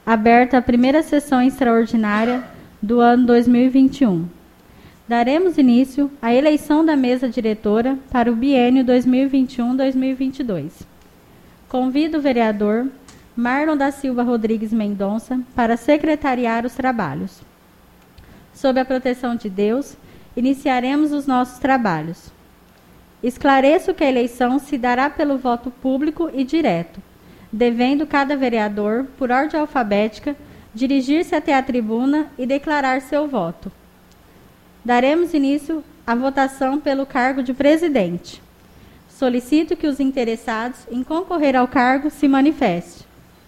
aberta a primeira sessão extraordinária do ano 2021. Daremos início à eleição da mesa diretora para o biênio 2021-2022. Convido o vereador Marlon da Silva Rodrigues Mendonça para secretariar os trabalhos. Sob a proteção de Deus, iniciaremos os nossos trabalhos. Esclareço que a eleição se dará pelo voto público e direto, devendo cada vereador, por ordem alfabética, dirigir-se até a tribuna e declarar seu voto. Daremos início à votação pelo cargo de presidente. Solicito que os interessados em concorrer ao cargo se manifestem.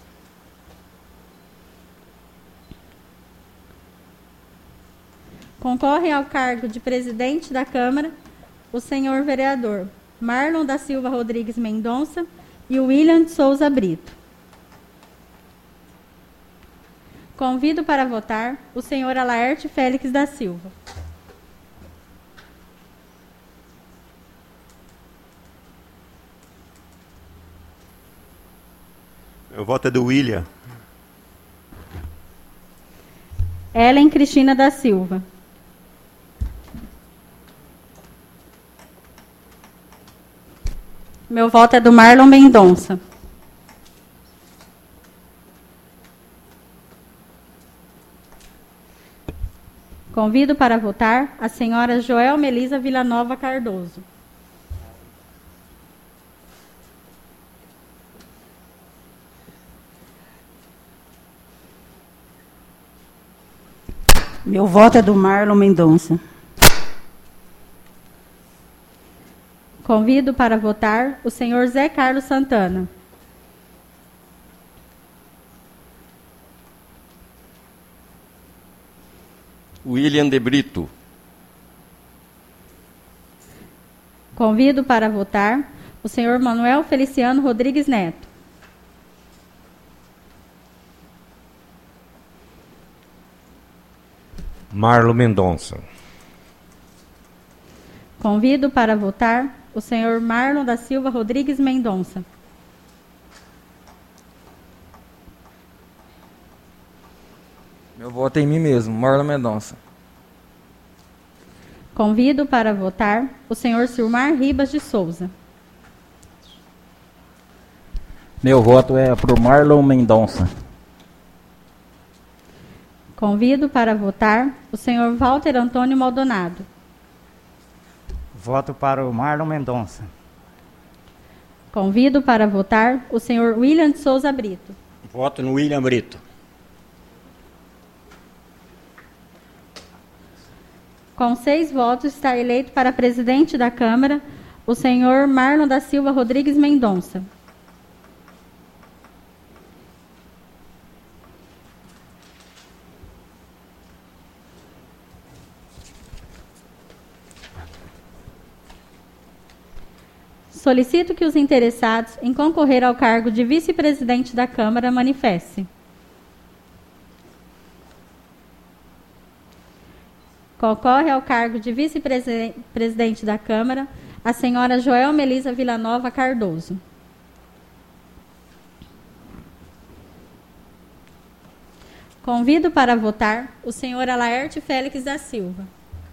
Concorrem ao cargo de presidente da Câmara o senhor vereador Marlon da Silva Rodrigues Mendonça e o William de Souza Brito. Convido para votar o senhor Alaerte Félix da Silva. O voto é do William. Ellen Cristina da Silva. Meu voto é do Marlon Mendonça. Convido para votar a senhora Joel Melisa Villanova Cardoso. Meu voto é do Marlon Mendonça. Convido para votar o senhor Zé Carlos Santana. William de Brito. Convido para votar o senhor Manuel Feliciano Rodrigues Neto. Marlon Mendonça. Convido para votar o senhor Marlon da Silva Rodrigues Mendonça. Meu voto é em mim mesmo, Marlon Mendonça. Convido para votar o senhor Silmar Ribas de Souza. Meu voto é para o Marlon Mendonça. Convido para votar o senhor Walter Antônio Maldonado. Voto para o Marlon Mendonça. Convido para votar o senhor William de Souza Brito. Voto no William Brito. Com 6 votos, está eleito para presidente da Câmara o senhor Marlon da Silva Rodrigues Mendonça. Solicito que os interessados em concorrer ao cargo de vice-presidente da Câmara manifestem. Concorre ao cargo de vice-presidente da Câmara a senhora Joel Melisa Villanova Cardoso. Convido para votar o senhor Alaerte Félix da Silva.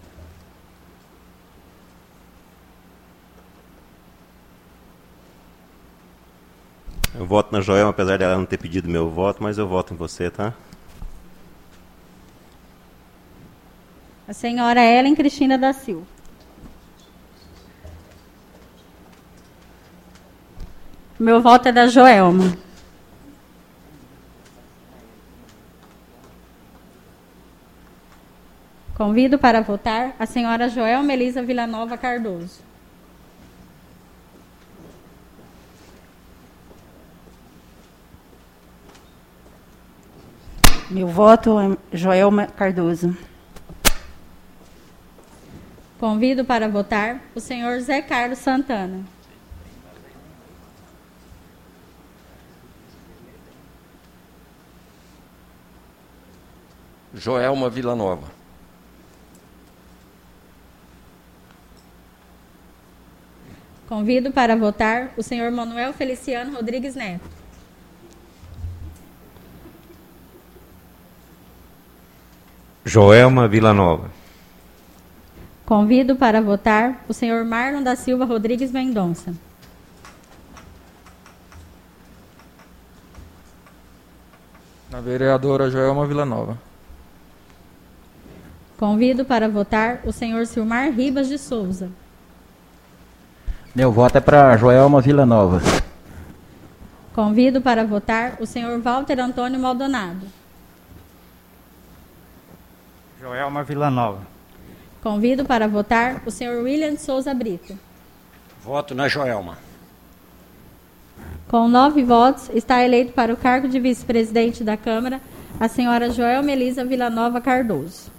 Eu voto na Joel, apesar dela não ter pedido meu voto, mas eu voto em você, tá? A senhora Ellen Cristina da Silva. Meu voto é da Joelma. Convido para votar a senhora Joel Melisa Villanova Cardoso. Meu voto é Joelma Cardoso. Convido para votar o senhor Zé Carlos Santana. Joelma Villanova. Convido para votar o senhor Manuel Feliciano Rodrigues Neto. Joelma Villanova. Convido para votar o senhor Marlon da Silva Rodrigues Mendonça. Na vereadora Joelma Villanova. Convido para votar o senhor Silmar Ribas de Souza. Meu voto é para Joelma Villanova. Convido para votar o senhor Walter Antônio Maldonado. Joelma Villanova. Convido para votar o senhor William de Souza Brito. Voto na Joelma. Com 9 votos, está eleito para o cargo de vice-presidente da Câmara a senhora Joelma Elisa Villanova Cardoso.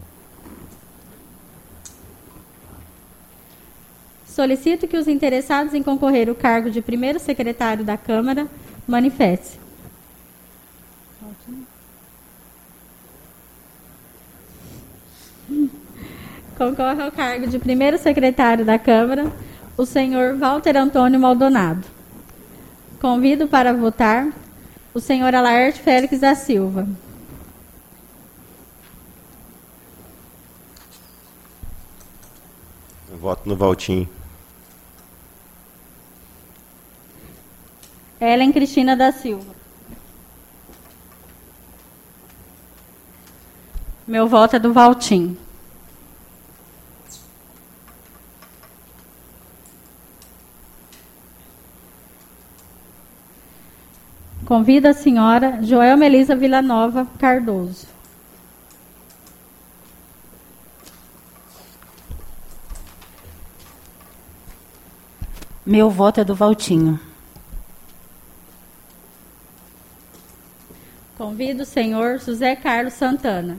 Solicito que os interessados em concorrer ao cargo de primeiro secretário da Câmara manifestem. Concorre ao cargo de primeiro secretário da Câmara o senhor Walter Antônio Maldonado. Convido para votar o senhor Alaerte Félix da Silva. Eu voto no Valtinho. Ellen Cristina da Silva. Meu voto é do Valtinho. Convido a senhora Joelma Elisa Villanova Cardoso. Meu voto é do Valtinho. Convido o senhor José Carlos Santana.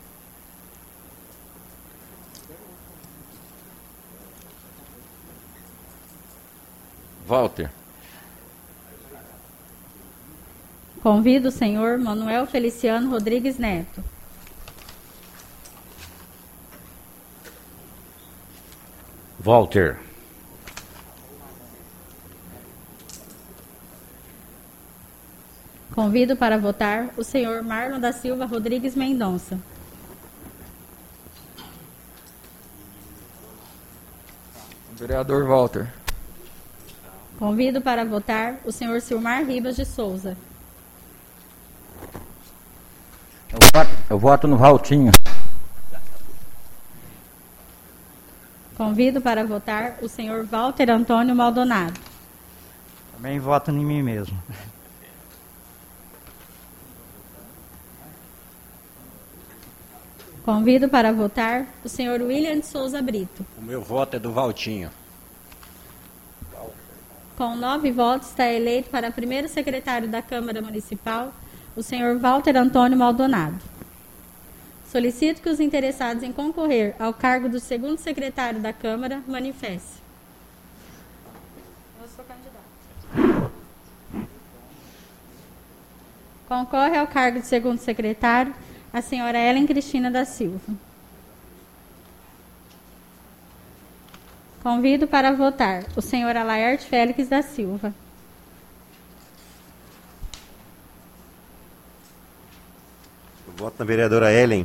Walter. Convido o senhor Manuel Feliciano Rodrigues Neto. Walter. Convido para votar o senhor Marlon da Silva Rodrigues Mendonça. Vereador Walter. Convido para votar o senhor Silmar Ribas de Souza. Eu voto no Valtinho. Convido para votar o senhor Walter Antônio Maldonado. Também voto em mim mesmo. Convido para votar o senhor William de Souza Brito. O meu voto é do Valtinho. Com 9 votos, está eleito para primeiro secretário da Câmara Municipal o senhor Walter Antônio Maldonado. Solicito que os interessados em concorrer ao cargo do segundo secretário da Câmara manifestem. Eu sou candidato. Concorre ao cargo de segundo secretário a senhora Ellen Cristina da Silva. Convido para votar o senhor Alaerte Félix da Silva. Eu voto na vereadora Ellen.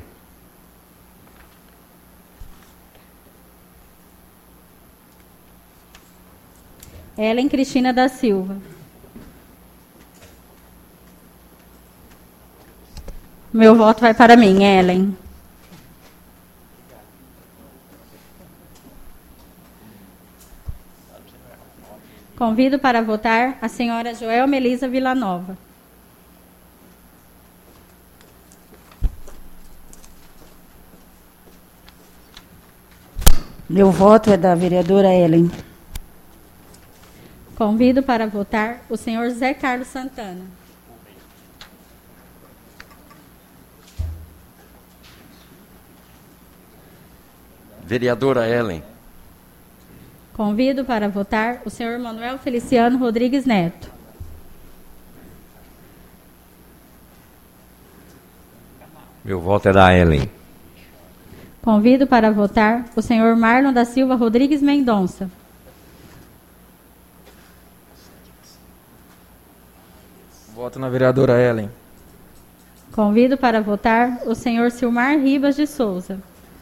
Ellen Cristina da Silva. Meu voto vai para mim, Ellen. Convido para votar a senhora Joelma Elisa Villanova. Meu voto é da vereadora Ellen. Convido para votar o senhor Zé Carlos Santana. Vereadora Ellen. Convido para votar o senhor Manuel Feliciano Rodrigues Neto. Meu voto é da Ellen. Convido para votar o senhor Marlon da Silva Rodrigues Mendonça. Voto na vereadora Ellen. Convido para votar o senhor Silmar Ribas de Souza.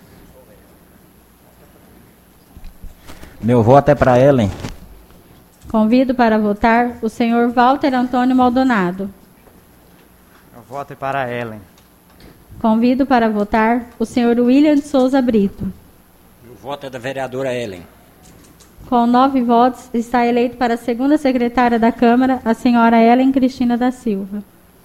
Meu voto é para Ellen. Convido para votar o senhor Walter Antônio Maldonado. Meu voto é para Ellen. Convido para votar o senhor William de Souza Brito. Meu voto é da vereadora Ellen. Com 9 votos, está eleito para a segunda secretária da Câmara, a senhora Ellen Cristina da Silva.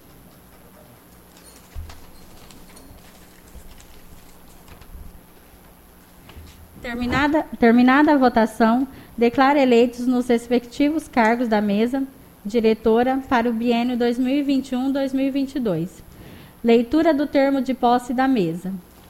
Terminada a votação, declaro eleitos nos respectivos cargos da mesa diretora para o biênio 2021-2022. Leitura do termo de posse da mesa.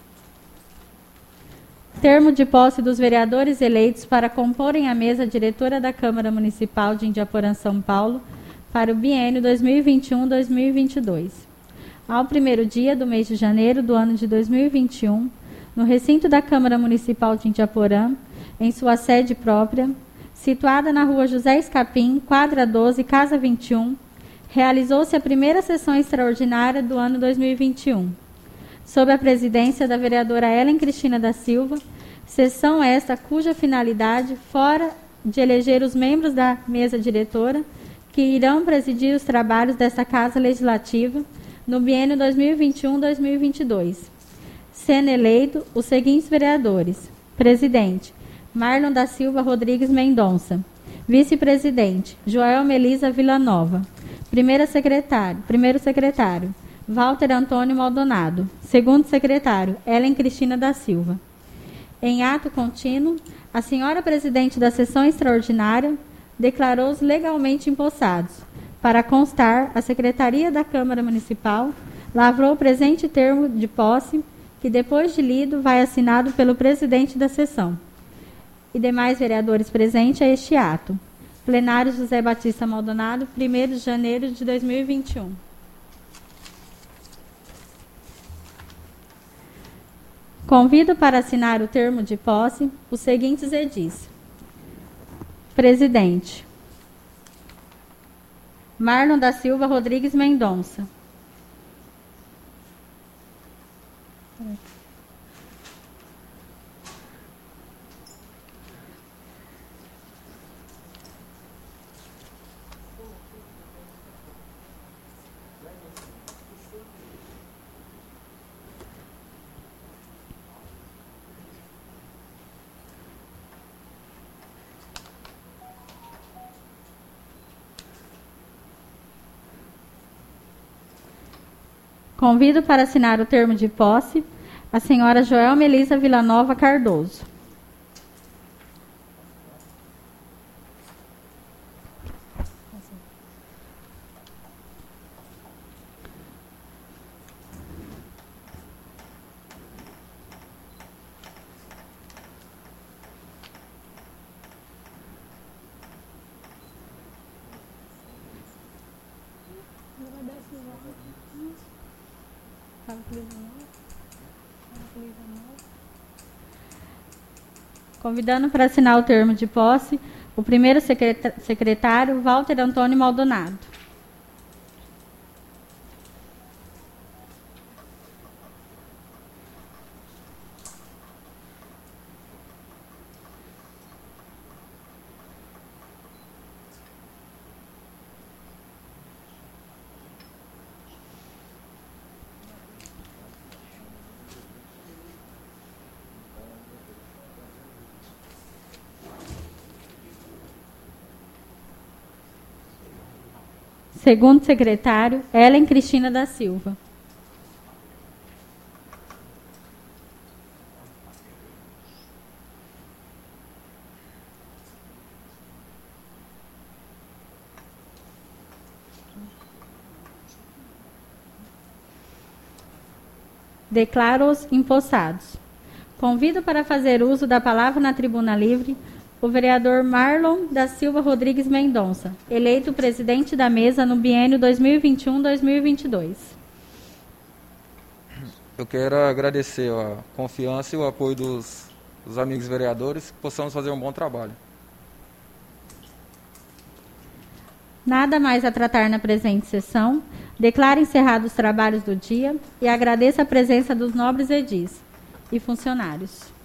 Termo de posse dos vereadores eleitos para comporem a mesa diretora da Câmara Municipal de Indiaporã, São Paulo, para o biênio 2021-2022. Ao primeiro dia do mês de janeiro do ano de 2021, no recinto da Câmara Municipal de Indiaporã, em sua sede própria, situada na rua José Escapim, quadra 12, casa 21, realizou-se a primeira sessão extraordinária do ano 2021, sob a presidência da vereadora Ellen Cristina da Silva, sessão esta cuja finalidade, fora de eleger os membros da mesa diretora, que irão presidir os trabalhos desta Casa Legislativa no biênio 2021-2022, sendo eleito os seguintes vereadores: presidente, Marlon da Silva Rodrigues Mendonça; vice-presidente, Joel Melisa Villanova; primeiro secretário, Walter Antônio Maldonado; segundo secretário, Ellen Cristina da Silva. Em ato contínuo, a senhora presidente da sessão extraordinária declarou-os legalmente empossados. Para constar, a Secretaria da Câmara Municipal lavrou o presente termo de posse, que depois de lido vai assinado pelo presidente da sessão e demais vereadores presentes a este ato. Plenário José Batista Maldonado, 1º de janeiro de 2021. Convido para assinar o termo de posse os seguintes edis: presidente, Marlon da Silva Rodrigues Mendonça; convido para assinar o termo de posse a senhora Joel Melisa Villanova Cardoso. Convidando para assinar o termo de posse o primeiro secretário, Walter Antônio Maldonado. Segundo secretário, Ellen Cristina da Silva. Declaro-os empossados. Convido para fazer uso da palavra na tribuna livre o vereador Marlon da Silva Rodrigues Mendonça, eleito presidente da mesa no biênio 2021-2022. Eu quero agradecer a confiança e o apoio dos amigos vereadores, que possamos fazer um bom trabalho. Nada mais a tratar na presente sessão. Declaro encerrados os trabalhos do dia e agradeço a presença dos nobres edis e funcionários.